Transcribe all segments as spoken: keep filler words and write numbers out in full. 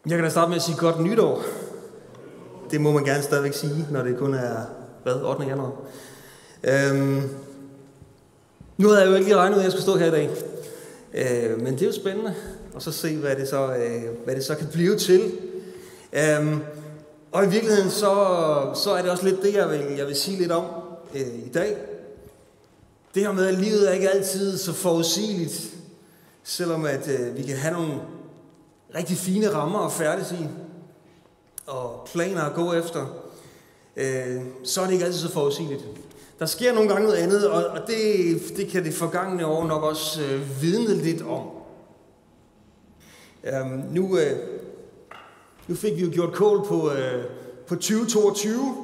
Jeg kan da starte med at sige godt nytår. Det må man gerne stadigvæk sige, når det kun er, hvad, ottende januar. Øhm, nu havde jeg jo ikke lige regnet ud, at jeg skulle stå her i dag. Øh, men det er jo spændende, og så se, hvad det så, øh, hvad det så kan blive til. Øhm, og i virkeligheden, så, så er det også lidt det, jeg vil, jeg vil sige lidt om øh, i dag. Det her med, at livet er ikke altid så forudsigeligt, selvom at øh, vi kan have nogle rigtig fine rammer at færdes i, og planer at gå efter, øh, så er det ikke altid så forudsigeligt. Der sker nogle gange noget andet, og, og det, det kan det forgangne år nok også øh, vidne lidt om. Øhm, nu, øh, nu fik vi jo gjort kål på, øh, på tyve toogtyve.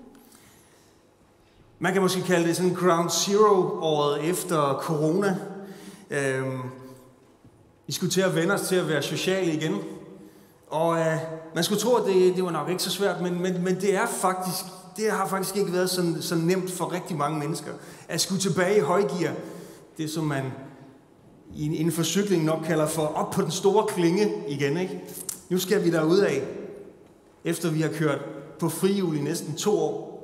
Man kan måske kalde det sådan ground zero-året efter corona. Øhm, vi skulle til at vende os til at være sociale igen. Og øh, man skulle tro, at det, det var nok ikke så svært, men, men, men det er faktisk, det har faktisk ikke været så, så nemt for rigtig mange mennesker. At skulle tilbage i højgear, det som man inden for cykling nok kalder for op på den store klinge igen, ikke? Nu skal vi derude af, efter vi har kørt på frihjul i næsten to år.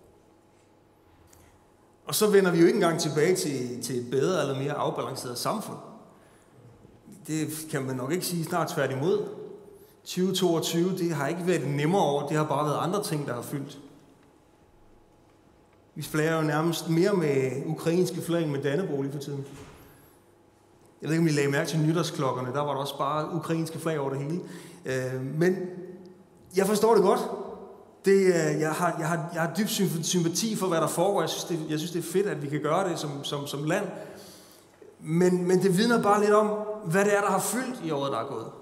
Og så vender vi jo ikke engang tilbage til, til et bedre eller mere afbalanceret samfund. Det kan man nok ikke sige snart tværtimod. tyve toogtyve, det har ikke været et nemmere år, det har bare været andre ting, der har fyldt. Vi flager jo nærmest mere med ukrainske flag med Dannebrog lige for tiden. Jeg ved ikke, om I lagde mærke til nytårsklokkerne, der var der også bare ukrainske flag over det hele. Men jeg forstår det godt. Det, jeg, har, jeg, har, jeg har dyb sympati for, hvad der foregår. Jeg synes, det, jeg synes, det er fedt, at vi kan gøre det som, som, som land. Men, men det vidner bare lidt om, hvad det er, der har fyldt i året, der er gået.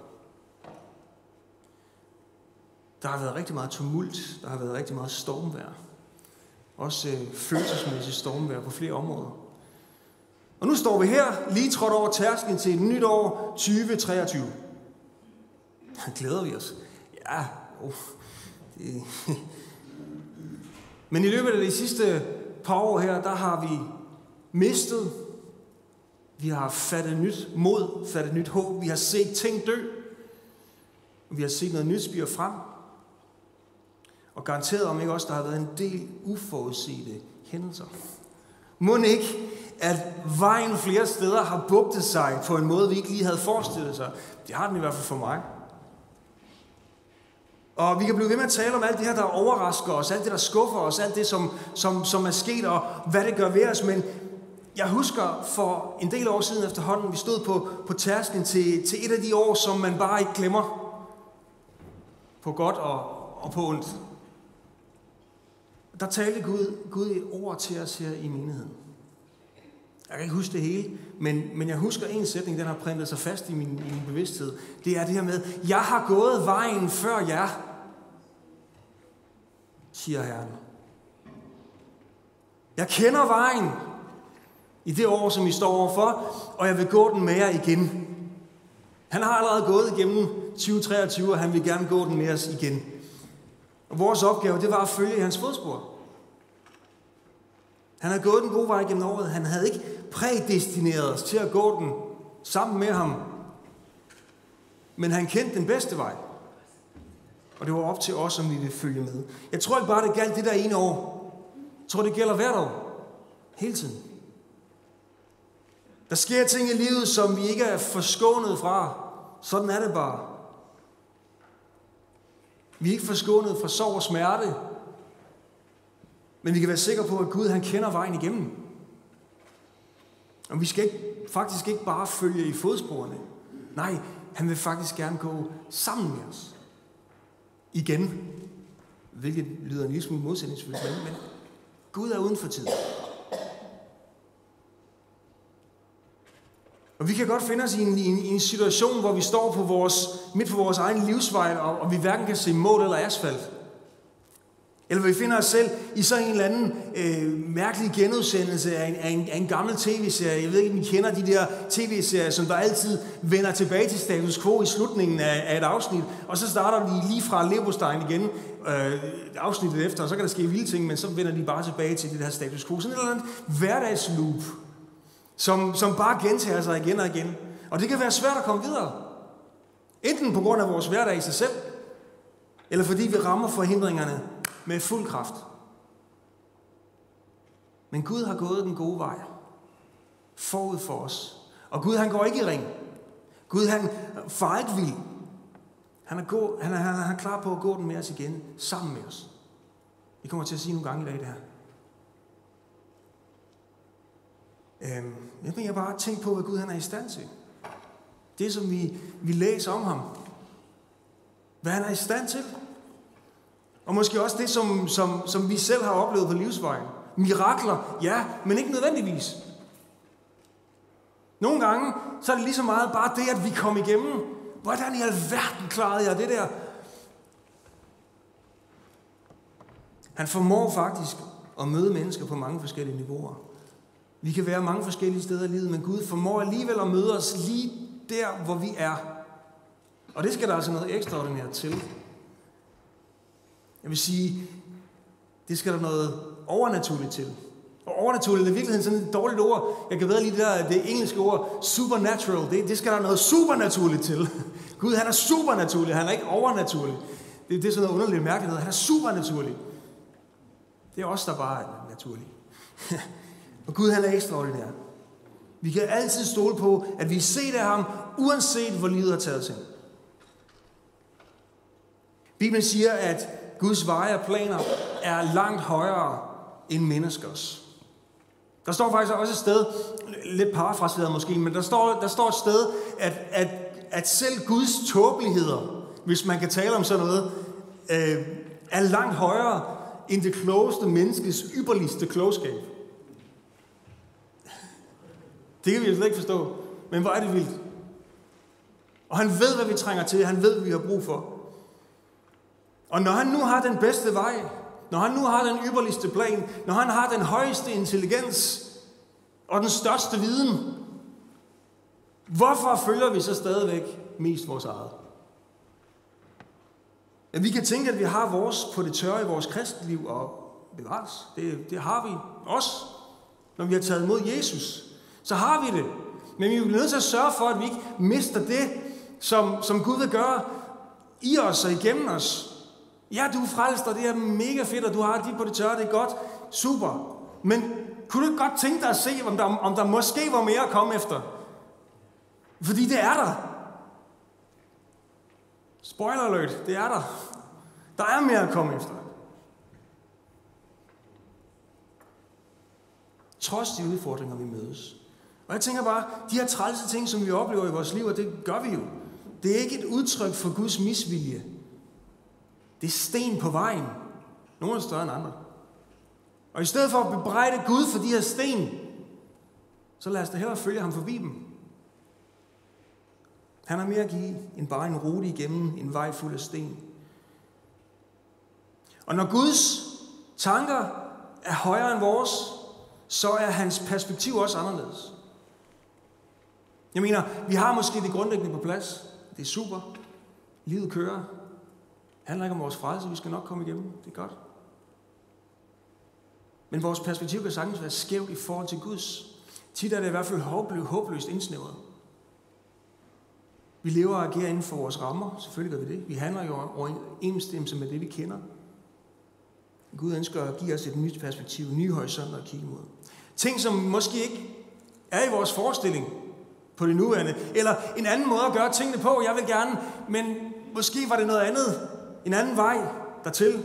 Der har været rigtig meget tumult. Der har været rigtig meget stormvejr. Også øh, følelsesmæssigt stormvejr på flere områder. Og nu står vi her, lige trådt over tærsklen til et nyt år, tyve treogtyve. Glæder vi os? Ja, oh, det... Men i løbet af de sidste par år her, der har vi mistet. Vi har fattet nyt mod, fattet nyt håb. Vi har set ting dø. Vi har set noget nyt spire frem. Og garanteret om ikke også, der har været en del uforudsete hændelser. Må ikke, at vejen flere steder har bugtet sig på en måde, vi ikke lige havde forestillet sig. Det har den i hvert fald for mig. Og vi kan blive ved med at tale om alt det her, der overrasker os, alt det, der skuffer os, alt det, som, som, som er sket, og hvad det gør ved os. Men jeg husker for en del år siden efterhånden, vi stod på, på tærsklen til, til et af de år, som man bare ikke glemmer. På godt og, og på ondt. Der talte Gud, Gud et ord til os her i menigheden. Jeg kan ikke huske det hele, men, men jeg husker en sætning, den har printet sig fast i min, i min bevidsthed. Det er det her med, jeg har gået vejen før jer, siger Herren. Jeg kender vejen i det år, som I står overfor, og jeg vil gå den med jer igen. Han har allerede gået igennem tyve treogtyve, og han vil gerne gå den med os igen. Og vores opgave, det var at følge i hans fodspor. Han havde gået den gode vej gennem året. Han havde ikke prædestineret os til at gå den sammen med ham. Men han kendte den bedste vej. Og det var op til os, om vi ville følge med. Jeg tror ikke bare, det galt det der ene år. Jeg tror, det gælder hvert år. Hele tiden. Der sker ting i livet, som vi ikke er forskånet fra. Sådan er det bare. Vi er ikke forskånet fra sorg og smerte. Men vi kan være sikre på, at Gud han kender vejen igennem. Og vi skal ikke, faktisk ikke bare følge i fodsporene. Nej, han vil faktisk gerne gå sammen med os. Igen. Hvilket lyder en lille smule modsætningsfyldt, men Gud er uden for tid. Og vi kan godt finde os i en, i en, i en situation, hvor vi står på vores, midt på vores egen livsvej, og, og vi hverken kan se mål eller asfalt. Eller vi finder os selv i så en eller anden øh, mærkelig genudsendelse af en, af, en, af en gammel tv-serie. Jeg ved ikke, om I kender de der tv-serier, som der altid vender tilbage til status quo i slutningen af, af et afsnit. Og så starter de lige fra leverpostein igen, øh, afsnittet efter, og så kan der ske vilde ting, men så vender de bare tilbage til det her status quo. Sådan et eller andet hverdagsloop, som, som bare gentager sig igen og igen. Og det kan være svært at komme videre. Enten på grund af vores hverdag i sig selv, eller fordi vi rammer forhindringerne med fuld kraft. Men Gud har gået den gode vej forud for os. Og Gud, han går ikke i ring. Gud, han farer ikke vild. Han er, gå, han, er, han, er, han er klar på at gå den med os igen, sammen med os. Vi kommer til at sige nogle gange i dag det her. Øhm, jeg vil bare tænke på, hvad Gud han er i stand til. Det, som vi, vi læser om ham. Hvad han er i stand til. Og måske også det, som, som, som vi selv har oplevet på livsvejen. Mirakler, ja, men ikke nødvendigvis. Nogle gange, så er det lige så meget bare det, at vi kom igennem. Hvordan i alverden klarede jeg det der? Han formår faktisk at møde mennesker på mange forskellige niveauer. Vi kan være mange forskellige steder i livet, men Gud formår alligevel at møde os lige der, hvor vi er. Og det skal der altså noget ekstraordinært til. Jeg vil sige, det skal der noget overnaturligt til. Og overnaturligt er i virkeligheden sådan et dårligt ord. Jeg kan ved lige det der, det engelske ord, supernatural. Det, det skal der noget supernaturligt til. Gud, han er supernaturlig, han er ikke overnaturlig. Det, det er sådan noget underligt mærkeligt. Han er supernaturlig. Det er os, der bare er naturlige. Og Gud, han er ekstraordinær. Vi kan altid stole på, at vi er set af ham, uanset hvor livet har taget til. Bibelen siger, at Guds veje og planer er langt højere end menneskers. Der står faktisk også et sted, lidt parafraseret måske, men der står, der står et sted, at, at, at selv Guds tåbeligheder, hvis man kan tale om sådan noget, øh, er langt højere end det klogeste menneskes ypperligste klogskab. Det kan vi jo slet ikke forstå, men hvor er det vildt. Og han ved, hvad vi trænger til, han ved, hvad vi har brug for. Og når han nu har den bedste vej, når han nu har den ypperligste plan, når han har den højeste intelligens og den største viden, hvorfor følger vi så stadigvæk mest vores eget? Ja, vi kan tænke, at vi har vores på det tørre i vores kristenliv, og bevares, det, det har vi også, når vi har taget imod Jesus. Så har vi det. Men vi er nødt til at sørge for, at vi ikke mister det, som, som Gud vil gøre i os og igennem os. Ja, du er frelst, og det er mega fedt, og du har dit på det tørre, det er godt. Super. Men kunne du ikke godt tænke dig at se, om der, om der måske var mere at komme efter? Fordi det er der. Spoiler alert, det er der. Der er mere at komme efter. Trods de udfordringer, vi mødes. Og jeg tænker bare, de her trælse ting, som vi oplever i vores liv, og det gør vi jo. Det er ikke et udtryk for Guds misvilje. Det er sten på vejen. Nogle er større end andre. Og i stedet for at bebrejde Gud for de her sten, så lad os da hellere følge ham forbi dem. Han har mere at give end bare en rute igennem en vej fuld af sten. Og når Guds tanker er højere end vores, så er hans perspektiv også anderledes. Jeg mener, vi har måske det grundlæggende på plads. Det er super. Livet kører. Det handler ikke om vores frelse, vi skal nok komme igennem. Det er godt. Men vores perspektiv kan sagtens være skævt i forhold til Guds. Tit er det i hvert fald håbløst indsnævret. Vi lever og agerer inden for vores rammer. Selvfølgelig gør vi det. Vi handler jo overensstemmelse med det, vi kender. Gud ønsker at give os et nyt perspektiv, nye horisonter at kigge mod. Ting, som måske ikke er i vores forestilling på det nuværende, eller en anden måde at gøre tingene på. Jeg vil gerne, men måske var det noget andet. En anden vej dertil.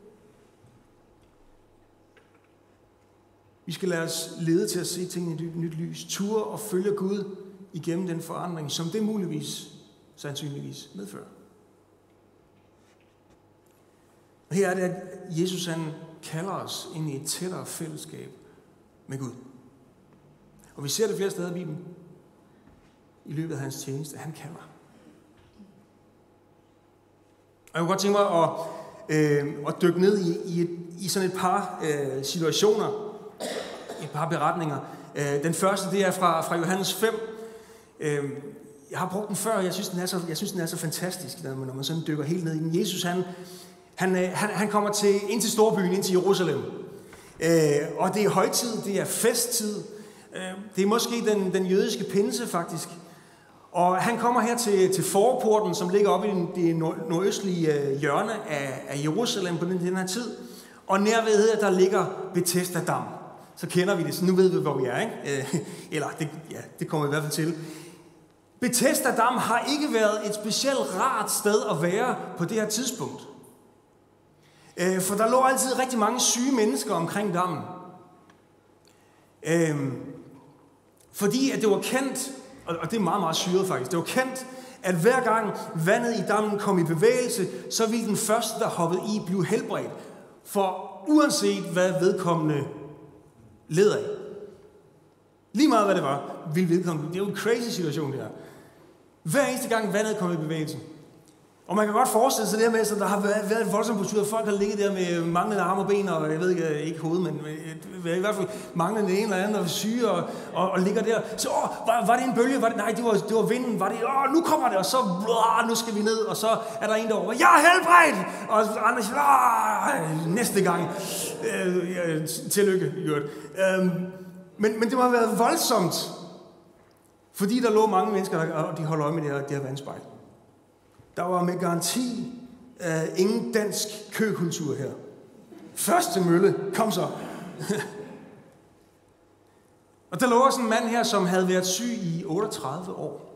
Vi skal lade os lede til at se tingene i et nyt lys. Ture og følge Gud igennem den forandring, som det muligvis, sandsynligvis medfører. Og her er det, at Jesus han kalder os ind i et tættere fællesskab med Gud. Og vi ser det flere steder i Bibelen. I løbet af hans tjeneste. Han kalder. Og jeg kunne godt tænke mig at, øh, at dykke ned i, i, et, i sådan et par øh, situationer. Et par beretninger. Øh, den første, det er fra, fra Johannes fem. Øh, jeg har brugt den før, og jeg synes, den er så, jeg synes, den er så fantastisk, når man, når man sådan dykker helt ned i den. Jesus, han, han, han, han kommer til, ind til storbyen, ind til Jerusalem. Øh, og det er højtid, det er festtid. Øh, det er måske den, den jødiske pinse, faktisk. Og han kommer her til, til forporten, som ligger oppe i det nordøstlige hjørne af, af Jerusalem på den, den her tid. Og nærved der ligger Betesda-dam. Så kender vi det, så nu ved vi, hvor vi er, ikke? Eller, det, ja, det kommer vi i hvert fald til. Betesda-dam har ikke været et specielt rart sted at være på det her tidspunkt. For der lå altid rigtig mange syge mennesker omkring dammen. Fordi at det var kendt, og det er meget, meget syret faktisk, det var kendt, at hver gang vandet i dammen kom i bevægelse, så ville den første, der hoppede i, blive helbredt. For uanset hvad vedkommende led af. Lige meget hvad det var, ville vedkommende. Det er jo en crazy situation, det her. Hver eneste gang vandet kom i bevægelse. Og man kan godt forestille sig det her med, at der har været et voldsomt betyder, folk har ligget der med manglende arme og ben, og jeg ved ikke, ikke hoved, men i hvert fald manglende en eller anden, og syge, og, og, og ligger der. Så åh, var, var det en bølge? Var det, nej, det var, det var vinden. Var det, åh, nu kommer det, og så, åh, nu skal vi ned, og så er der en derovre, jeg er helbredt! Og andre siger, åh, næste gang. Øh, ja, tillykke, Jørgen. Øh, men, men det må have været voldsomt, fordi der lå mange mennesker, og de holder øje med det her, det her vandspejl. Der var med garanti uh, ingen dansk køkultur her. Første mølle, kom så. Og der lå også en mand her, som havde været syg i otteogtredive år.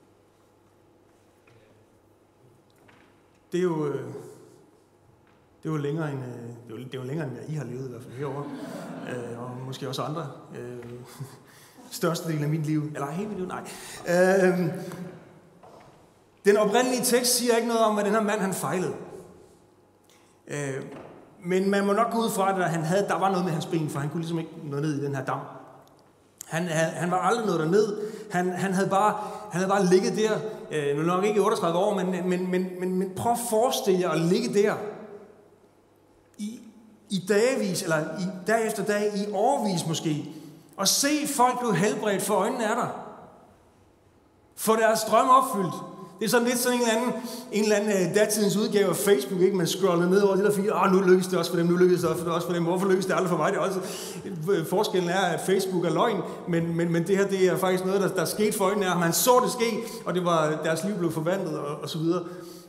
Det er jo, det er jo længere end, det er jo, det er jo længere end I har levet i hvert fald herovre. Uh, og måske også andre. Uh, størstedelen af mit liv. Eller hele mit liv, nej. Uh, Den oprindelige tekst siger ikke noget om, hvad den her mand han fejlede. Øh, men man må nok gå ud fra, at han havde, der var noget med hans ben, for han kunne ligesom ikke nå ned i den her dam. Han, han var aldrig nået derned. Han, han, havde bare, han havde bare ligget der, øh, nu nok ikke i otteogtredive år, men, men, men, men, men prøv at forestille jer at ligge der i, i dagevis, eller i, dag efter dag, i årevis måske, og se folk blive helbredt for øjnene af dig. Få deres drøm opfyldt. Det er sådan lidt sådan en eller anden, en eller anden datidens udgave af Facebook, ikke? Man scroller ned over det der fire, ah, nu lykkes det også for dem, nu lykkes det også for, det også for dem. Hvorfor lykkes det aldrig for mig? Det er også, forskellen er, at Facebook er løgn, men, men, men det her, det er faktisk noget, der, der skete for øjnene af ham. Han så det ske, og det var, deres liv blev forvandlet, og, og så videre.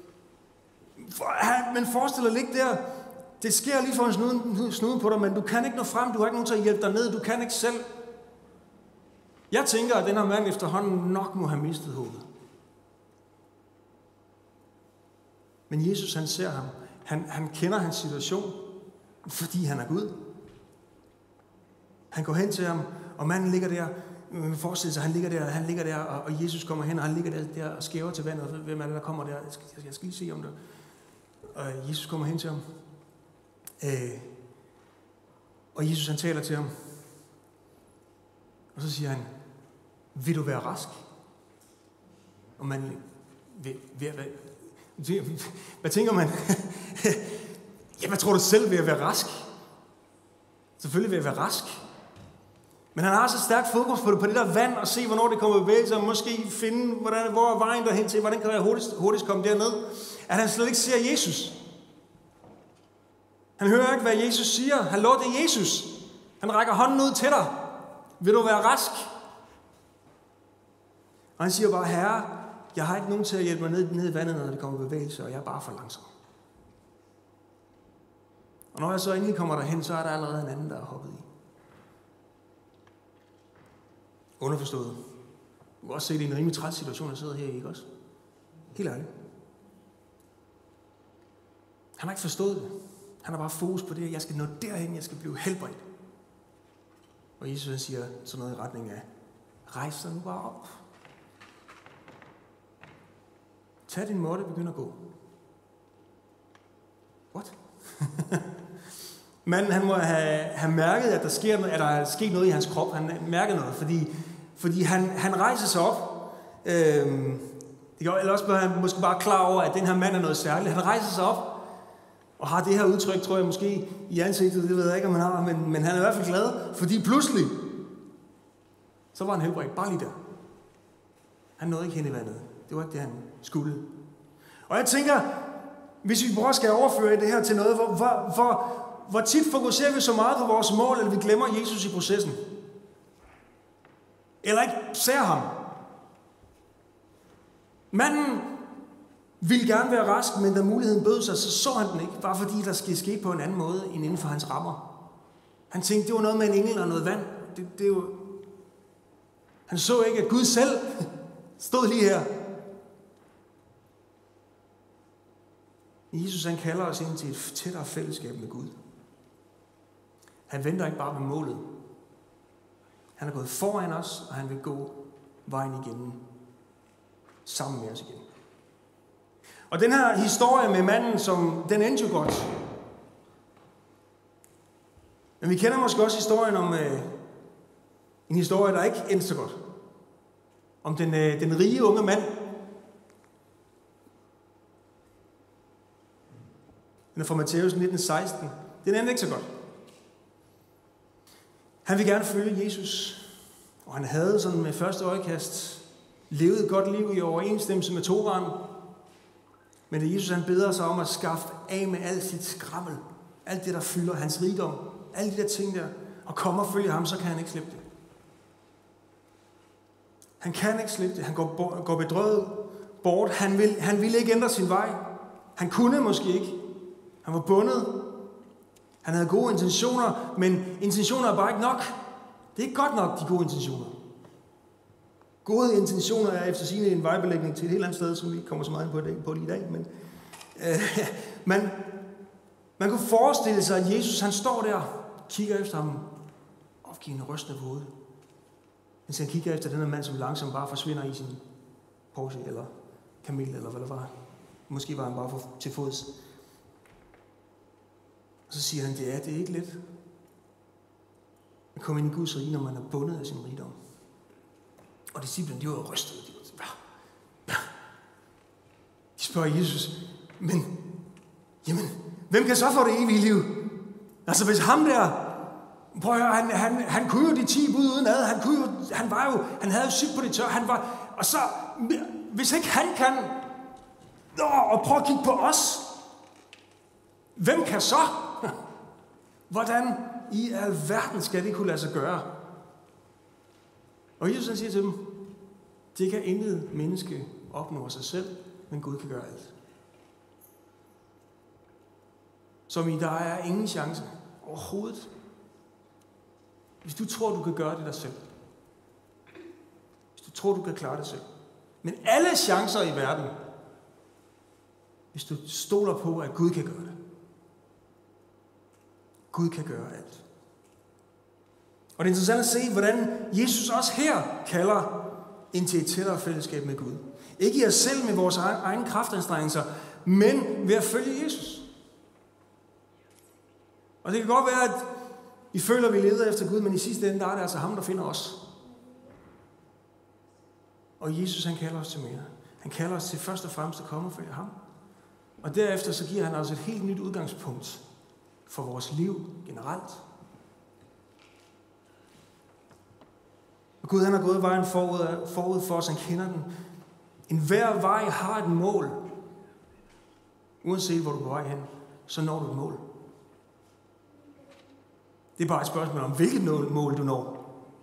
Men forestil dig ligge der, det sker lige for en snude, snude på dig, men du kan ikke nå frem, du har ikke nogen til at hjælpe dig ned, du kan ikke selv. Jeg tænker, at den her mand efterhånden nok må have mistet håbet. Men Jesus, han ser ham. Han, han kender hans situation, fordi han er Gud. Han går hen til ham, og manden ligger der. Forestil sig, han ligger der, han ligger der, og Jesus kommer hen, og han ligger der, der og skæver til vandet. Hvem er det, der kommer der? Jeg skal, jeg skal lige se om det. Og Jesus kommer hen til ham. Øh, og Jesus, han taler til ham. Og så siger han, vil du være rask? Og man vil, vil, vil hvad tænker man? Ja, hvad tror du selv ved at være rask? Selvfølgelig ved at være rask. Men han har så stærkt fokus på det, på det der vand, og se, hvornår det kommer i bevægelse, og måske finde, hvordan, hvor er vejen derhen til, hvordan kan jeg hurtigst, hurtigst komme derned. At han slet ikke ser Jesus. Han hører ikke, hvad Jesus siger. Hallo, det er Jesus. Han rækker hånden ud til dig. Vil du være rask? Og han siger bare, Herre, jeg har ikke nogen til at hjælpe mig ned, ned i vandet, når det kommer i bevægelse, og jeg er bare for langsom. Og når jeg så endelig kommer derhen, så er der allerede en anden, der er hoppet i. Underforstået. Du kan også se, det er en rimelig træt situation, der sidder her i, ikke også? Helt ærligt. Han har ikke forstået det. Han har bare fokus på det, at jeg skal nå derhen, jeg skal blive helbredt. Og Jesus siger sådan noget i retning af, rejs dig nu bare op. Tag din måtte og begynd at gå. What? Manden, han må have, have mærket, at der, sker noget, at der er sket noget i hans krop. Han mærker noget, fordi, fordi han, han rejser sig op. Øhm, det kan, eller også bliver han måske bare klar over, at den her mand er noget særligt. Han rejser sig op og har det her udtryk, tror jeg måske, i ansigtet. Det ved jeg ikke, om han har, men, men han er i hvert fald glad, fordi pludselig, så var han helbredt. Bare lige der. Han nåede ikke hen i vandet. Det var ikke det, han skulle. Og jeg tænker, hvis vi bare skal overføre det her til noget, hvor, hvor, hvor, hvor tit fokuserer vi så meget på vores mål, eller vi glemmer Jesus i processen. Eller ikke ser ham. Manden ville gerne være rask, men da muligheden bød sig, så så han den ikke, bare fordi der skulle ske på en anden måde end inden for hans rammer. Han tænkte, det var noget med en engel og noget vand. Det, det var... Han så ikke, at Gud selv stod lige her. Jesus han kalder os ind til et tættere fællesskab med Gud. Han venter ikke bare ved målet. Han er gået foran os, og han vil gå vejen igennem sammen med os igen. Og den her historie med manden, som den endte jo godt. Men vi kender måske også historien om øh, en historie, der ikke endte så godt. Om den, øh, den rige unge mand. Den er fra Matthæus nitten seksten. Den endte ikke så godt. Han ville gerne følge Jesus. Og han havde sådan med første øjekast levet et godt liv i overensstemmelse med Toraen. Men da Jesus han beder sig om at skaffe af med alt sit skrammel, alt det der fylder hans rigdom, alle de der ting der, og komme og følge ham, så kan han ikke slippe det. Han kan ikke slippe det. Han går, går bedrøvet bort. Han vil, han ville ikke ændre sin vej. Han kunne måske ikke. Han var bundet. Han havde gode intentioner, men intentioner er bare ikke nok. Det er ikke godt nok, de gode intentioner. Gode intentioner er efter sigende en vejbelægning til et helt andet sted, som vi ikke kommer så meget ind på, det, på det i dag. Men, øh, man, man kunne forestille sig, at Jesus han står der, kigger efter ham, opgivende rystende på hovedet. Mens han kigger efter den her mand, som langsomt bare forsvinder i sin Porsche, eller kamel, eller hvad det var. Måske var han bare for, til fods. Og så siger han, det er, det er ikke let at komme ind i Guds rige, når man er bundet af sin rigdom. Og disciplene, de var rystede. De, var, de spørger Jesus, men, jamen, hvem kan så få det evige liv? Altså hvis ham der, prøv at høre, han, han, han kunne jo de ti bud uden ad, han, kunne jo, han var jo, han havde jo sygt på det tør, han var, og så, hvis ikke han kan, åh, og prøv at kigge på os, hvem kan så? Hvordan i alverden skal det kunne lade sig gøre? Og Jesus han siger til dem, det kan intet menneske opnå sig selv, men Gud kan gøre alt. Som i, der er ingen chance overhovedet. Hvis du tror, du kan gøre det dig selv. Hvis du tror, du kan klare det selv. Men alle chancer i verden, hvis du stoler på, at Gud kan gøre det. Gud kan gøre alt. Og det er interessant at se, hvordan Jesus også her kalder ind til et tættere fællesskab med Gud. Ikke i os selv med vores egen kraftanstrengelser, men ved at følge Jesus. Og det kan godt være, at vi føler, at vi leder efter Gud, men i sidste ende, der er det altså ham, der finder os. Og Jesus, han kalder os til mere. Han kalder os til først og fremmest at komme og følge ham. Og derefter så giver han os et helt nyt udgangspunkt for vores liv generelt. Og Gud han har gået vejen forud, forud for os, han kender den. En hver vej har et mål. Uanset hvor du er på vej hen, så når du et mål. Det er bare et spørgsmål om, hvilket mål du når.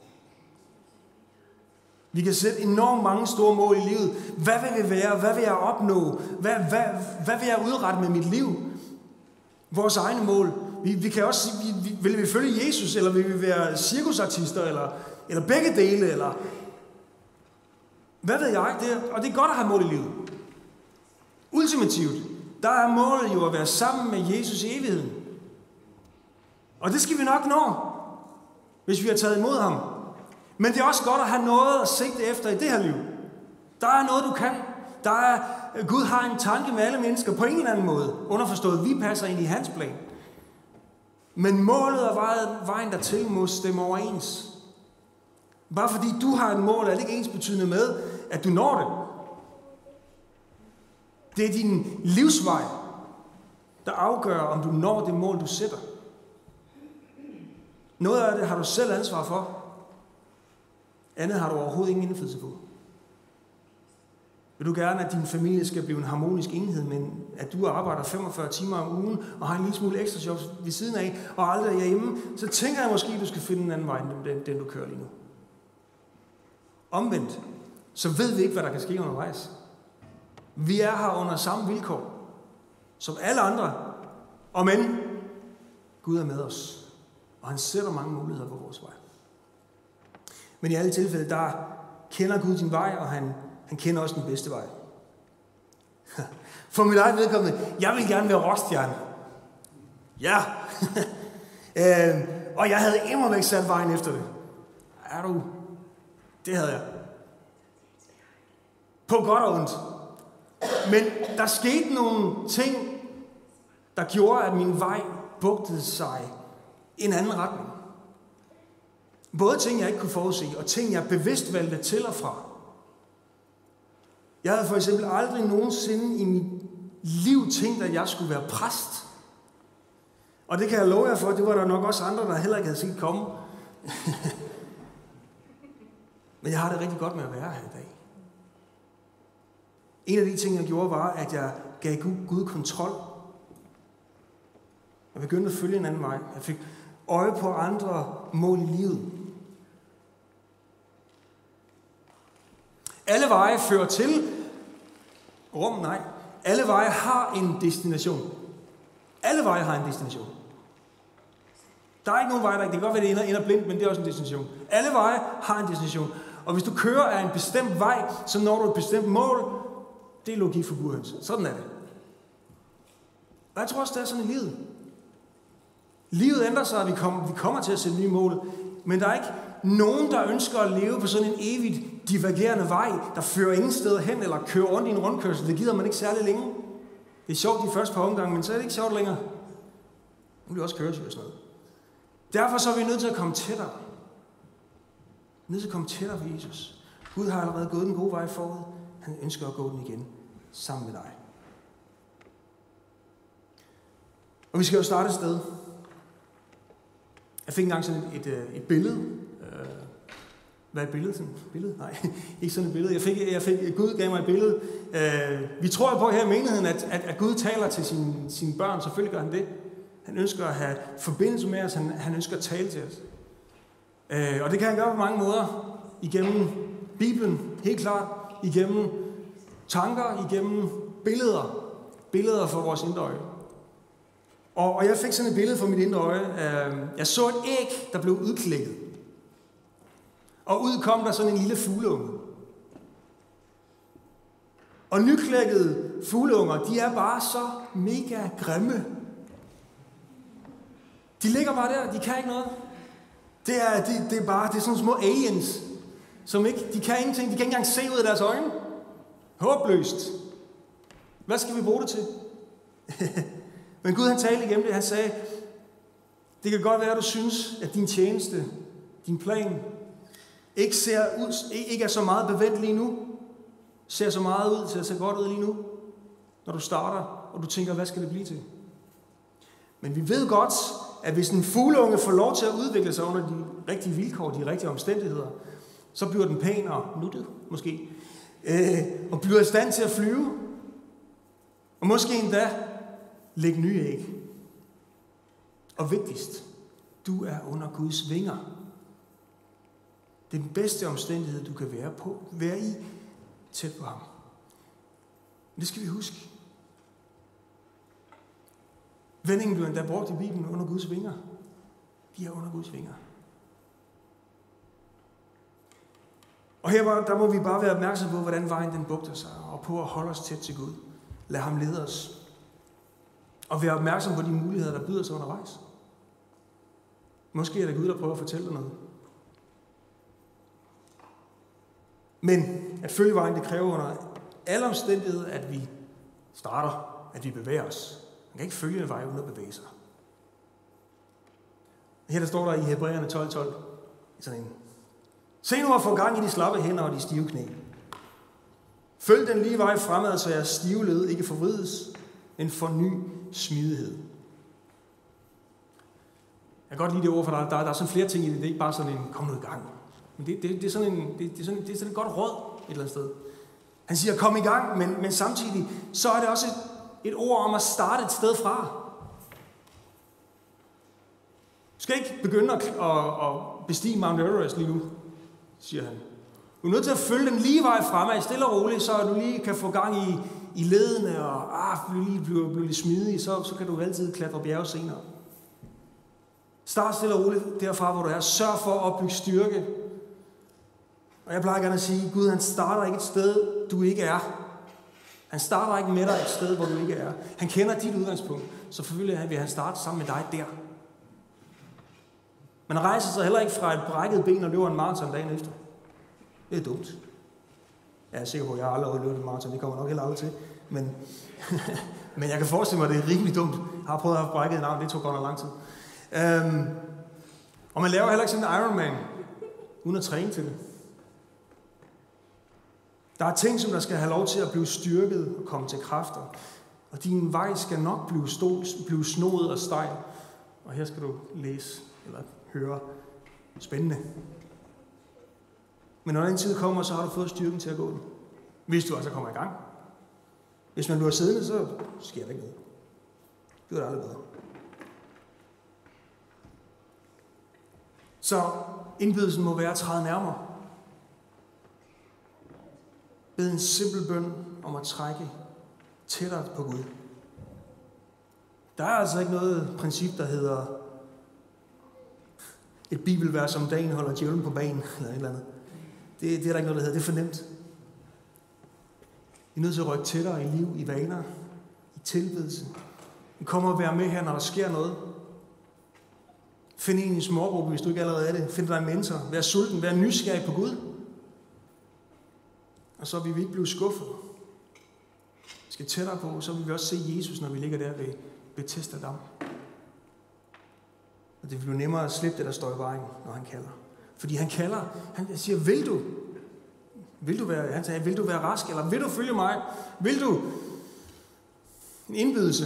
Vi kan sætte enormt mange store mål i livet. Hvad vil vi være? Hvad vil jeg opnå? Hvad, hvad, hvad vil jeg udrette med mit liv? Vores egne mål. Vi, vi kan også sige, vi, vil vi følge Jesus, eller vil vi være cirkusartister, eller, eller begge dele, eller hvad ved jeg? Det er, og det er godt at have mål i livet. Ultimativt, der er målet jo at være sammen med Jesus i evigheden. Og det skal vi nok nå, hvis vi har taget imod ham. Men det er også godt at have noget at sigte efter i det her liv. Der er noget, du kan. Der er, Gud har en tanke med alle mennesker på en eller anden måde. Underforstået, vi passer ind i hans plan. Men målet og vejen dertil må stemme overens. Bare fordi du har et mål, er det ikke ens betydende med, at du når det. Det er din livsvej, der afgør, om du når det mål, du sætter. Noget af det har du selv ansvar for. Andet har du overhovedet ingen indflydelse på. Vil du gerne, at din familie skal blive en harmonisk enhed, men at du arbejder femogfyrre timer om ugen og har en lille smule ekstra jobs ved siden af, og aldrig er hjemme, så tænker jeg måske, at du skal finde en anden vej, end den, den du kører lige nu. Omvendt, så ved vi ikke, hvad der kan ske undervejs. Vi er her under samme vilkår som alle andre. Og men Gud er med os, og han sætter mange muligheder på vores vej. Men i alle tilfælde, der kender Gud din vej, og han, han kender også den bedste vej. For mit eget vedkommende, jeg vil gerne være rockstjerne. Ja. øh, og jeg havde immervæk sat vejen efter det. Er du? Det havde jeg. På godt og ondt. Men der skete nogle ting, der gjorde, at min vej bugtede sig i en anden retning. Både ting, jeg ikke kunne forudse, og ting, jeg bevidst valgte til og fra. Jeg havde for eksempel aldrig nogensinde i mit liv tænkt, at jeg skulle være præst. Og det kan jeg love jer for, det var der nok også andre, der heller ikke havde set komme. Men jeg har det rigtig godt med at være her i dag. En af de ting, jeg gjorde, var, at jeg gav Gud kontrol. Jeg begyndte at følge en anden vej. Jeg fik øje på andre mål i livet. Alle veje fører til rum, nej. Alle veje har en destination. Alle veje har en destination. Der er ikke nogen vej, der ikke. Det kan godt være, det ender, ender blindt, men det er også en destination. Alle veje har en destination. Og hvis du kører af en bestemt vej, så når du et bestemt mål. Det er logik for burhøns. Sådan er det. Og jeg tror også, det er sådan i livet. Livet ændrer sig, og vi kommer, vi kommer til at sætte nye mål. Men der er ikke nogen, der ønsker at leve på sådan en evigt divergerende vej, der fører ingen steder hen, eller kører rundt i en rundkørsel. Det gider man ikke særlig længe. Det er sjovt de første par omgange, men så er det ikke sjovt længere. Nu bliver også køresyg og sådan noget. Derfor så er vi nødt til at komme tættere. Nødt til at komme tættere ved Jesus. Gud har allerede gået den gode vej forud. Han ønsker at gå den igen sammen med dig. Og vi skal jo starte et sted. Jeg fik engang sådan et, et, et billede. Hvad er et billede? Sådan et billede? Nej, ikke sådan et billede. Jeg fik, jeg fik, Gud gav mig et billede. Vi tror jo på her i menigheden, at, at, at Gud taler til sine, sine børn. Selvfølgelig gør han det. Han ønsker at have forbindelse med os. Han, han ønsker at tale til os. Og det kan han gøre på mange måder. Igennem Bibelen, helt klart. Igennem tanker, igennem billeder. Billeder for vores indre øje. Og, og jeg fik sådan et billede for mit indre øje. Jeg så et æg, der blev udklækket. Og ud kom der sådan en lille fugleunge. Og nyklækkede fugleunger, de er bare så mega grimme. De ligger bare der, de kan ikke noget. Det er, det, det er bare, det er sådan små aliens, som ikke, de kan ingenting, de kan ikke engang se ud af deres øjne. Håbløst. Hvad skal vi bruge det til? Men Gud han talte igennem det, han sagde, det kan godt være, at du synes, at din tjeneste, din plan, ikke, ser ud, ikke er så meget bevendt lige nu, ser så meget ud til at se godt ud lige nu, når du starter, og du tænker, hvad skal det blive til? Men vi ved godt, at hvis en fugleunge får lov til at udvikle sig under de rigtige vilkår, de rigtige omstændigheder, så bliver den pæn og nuttet, måske, øh, og bliver i stand til at flyve, og måske endda lægge nye æg. Og vigtigst, du er under Guds vinger. Den bedste omstændighed, du kan være på, være i, tæt på ham. Men det skal vi huske. Vendingen bliver endda brugt i Bibelen under Guds vinger. De er under Guds vinger. Og her der må vi bare være opmærksom på, hvordan vejen den bugter sig, og på at holde os tæt til Gud. Lad ham lede os. Og være opmærksom på de muligheder, der byder sig undervejs. Måske er det Gud, der prøver at fortælle dig noget. Men at følge vejen, det kræver under alle omstændigheder, at vi starter, at vi bevæger os. Man kan ikke følge en vej uden at bevæge sig. Her der står der i Hebræerne tolv tolv, sådan en. Se nu at få gang i de slappe hænder og de stive knæ. Følg den lige vej fremad, så jeres stive led ikke forvrides, men får ny smidighed. Jeg kan godt lide det ord, for der, der, der er sådan flere ting i det. Det er ikke bare sådan en, kom nu i gang. Men det, det, det, er sådan en, det, det, er sådan, det er sådan et godt råd et eller andet sted. Han siger, kom i gang, men, men samtidig, så er det også et, et ord om at starte et sted fra. Du skal ikke begynde at, at, at bestige Mount Everest lige nu, siger han. Du er nødt til at følge den lige vej fremad, stille og roligt, så du lige kan få gang i, i ledene, og ah, lige bliver, bliver lidt smidig, så, så kan du altid klatre bjerge senere. Start stille og roligt derfra, hvor du er. Sørg for at opbygge styrke. Og jeg plejer gerne at sige, Gud han starter ikke et sted, du ikke er. Han starter ikke med dig et sted, hvor du ikke er. Han kender dit udgangspunkt, så selvfølgelig vil han starte sammen med dig der. Man rejser sig heller ikke fra et brækket ben og løber en maraton dagen efter. Det er dumt. Jeg er sikker på, at jeg har aldrig løbet en maraton. Det kommer nok heller aldrig til. Men, men jeg kan forestille mig, at det er rimelig dumt. Jeg har prøvet at have brækket en arm. Det tog godt nok lang tid. Um, og man laver heller ikke sådan en Ironman uden at træne til det. Der er ting, som der skal have lov til at blive styrket og komme til kræfter. Og din vej skal nok blive, stol, blive snoet og stejl. Og her skal du læse eller høre. Spændende. Men når den tid kommer, så har du fået styrken til at gå den. Hvis du altså kommer i gang. Hvis man bliver siddende, så sker der ikke noget. Det er aldrig bedre. Så indbydelsen må være at træde nærmere. Bed en simpel bøn om at trække tættere på Gud. Der er altså ikke noget princip, der hedder et bibelvers om dagen holder djævlen på banen, eller et eller andet. Det, det er der ikke noget, der hedder. Det er for nemt. Vi er nødt til at rykke tættere i liv, i vaner, i tilbedelse. Vi kommer og være med her, når der sker noget. Find en i smågruppe, hvis du ikke allerede er det. Find dig en mentor. Vær sulten. Vær nysgerrig på Gud. Og så vil vi ikke blive skuffet. Vi skal tættere på, så vil vi også se Jesus, når vi ligger der ved Bethesda Dam. Og det vil blive nemmere at slippe det, der står i vejen, når han kalder. Fordi han kalder, han siger, vil du? Vil du være, han siger, vil du være rask, eller vil du følge mig? Vil du? En indbydelse.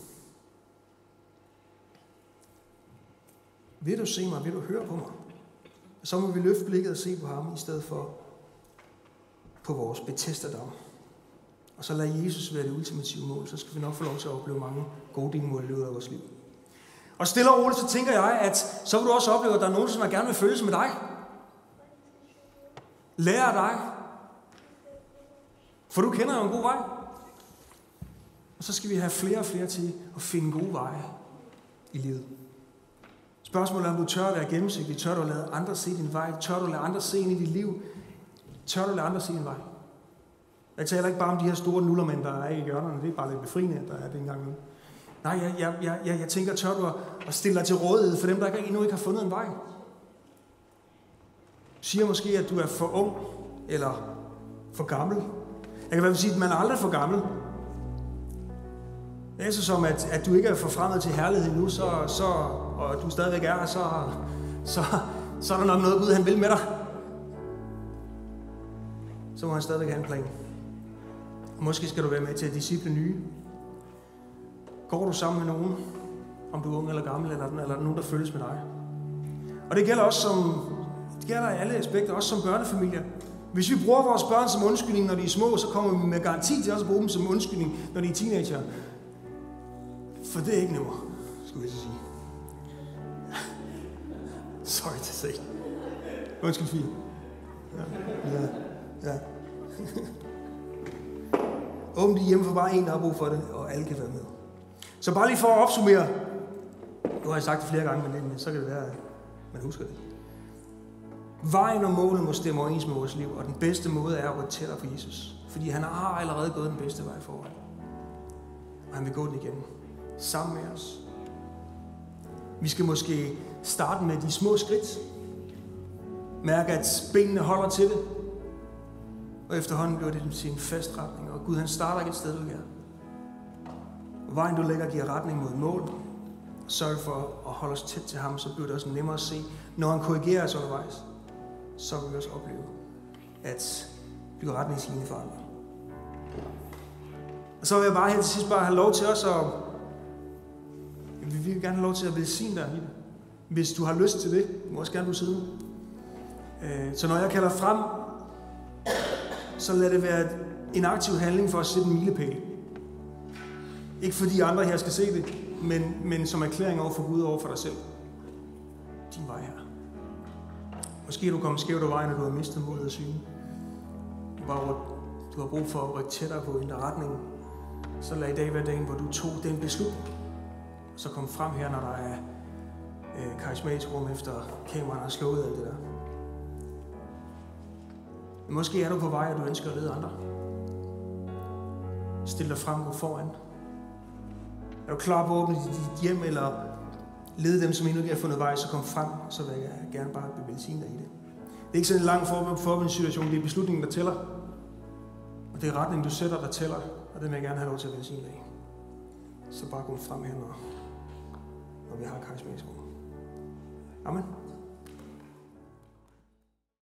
Vil du se mig? Vil du høre på mig? Og så må vi løfte blikket og se på ham, i stedet for på vores Bethesda Dam. Og så lad Jesus være det ultimative mål, så skal vi nok få lov til at opleve mange gode delmål i løbet af vores liv. Og stille og roligt, så tænker jeg, at så vil du også opleve, at der er nogen, som er gerne vil følges med dig. Lære af dig. For du kender jo en god vej. Og så skal vi have flere og flere til at finde gode veje i livet. Spørgsmålet er, om du tør at være gennemsigtig. Tør du at lade andre se din vej? Tør du at lade andre se ind i dit liv? Tør du at lade andre se din vej? Jeg taler ikke bare om de her store nullermænd, der er i hjørnerne. Det er bare lidt befriende, der er det engang nu. Nej, jeg, jeg, jeg, jeg, jeg tænker, tør du at stille dig til rådighed for dem, der endnu ikke har fundet en vej? Du siger måske, at du er for ung eller for gammel. Jeg kan i hvert fald sige, at man er aldrig for gammel. Det er så som, at, at du ikke er forfremmet til herlighed nu, så, så, og du stadigvæk er her, så, så, så er der nok noget, Gud han vil med dig. Så må han stadigvæk have en plan. Og måske skal du være med til at disciple nye. Går du sammen med nogen, om du er ung eller gammel, eller, eller nogen, der følges med dig. Og det gælder også som, det gælder i alle aspekter, også som børnefamilier. Hvis vi bruger vores børn som undskyldning, når de er små, så kommer vi med garanti til også at bruge dem som undskyldning, når de er teenager. For det er ikke nemmere, skulle jeg så sige. Sorry to say. Undskyld, Fie. Ja, ja, ja. Åbn de hjemme for bare en, der har brug for det, og alle kan være med. Så bare lige for at opsummere. Nu har jeg sagt det flere gange, men så kan det være, at man husker det. Vejen og målet må stemme overens med vores liv, og den bedste måde er at rykke tættere på Jesus. Fordi han har allerede gået den bedste vej forvejen. Og han vil gå den igen. Sammen med os. Vi skal måske starte med de små skridt. Mærke, at benene holder til det. Og efterhånden bliver det til en fast retning. Og Gud, han starter ikke et sted, du er. Og vejen, du lægger, giver retning mod mål. Sørg for at holde os tæt til ham, så bliver det også nemmere at se. Når han korrigerer os undervejs, så vil vi også opleve, at blive retningslinje for andre. Og så vil jeg bare her til sidst bare have lov til os at... Vi vil gerne have lov til at velsigne dig i det. Hvis du har lyst til det, må også gerne du sidde. Så når jeg kalder frem, så lad det være en aktiv handling for at sætte en milepæl. Ikke fordi andre her skal se det, men, men som erklæring over for Gud og over for dig selv. Din vej her. Måske er du kommet skævt af vejen, og du har mistet modet af syne. Du har, du du har brug for at rykke tættere på i en retning, så lad i dag være dagen, hvor du tog den beslutning. Så kom frem her, når der er øh, karismatisk rum efter kameraerne har slået alt det der. Måske er du på vej, og du ønsker at lede andre. Stil dig frem, gå foran. Er du klar på at åbne dit hjem, eller lede dem, som endnu ikke har fundet vej, så kom frem, så vil jeg gerne bare velsigne dig i det. Det er ikke sådan en lang forbindelsessituation, det er beslutningen, der tæller. Og det er retningen, du sætter, der tæller, og det vil jeg gerne have lov til at velsigne dig i. Så bare gå frem her, når, når vi har karismatisk rum. Amen.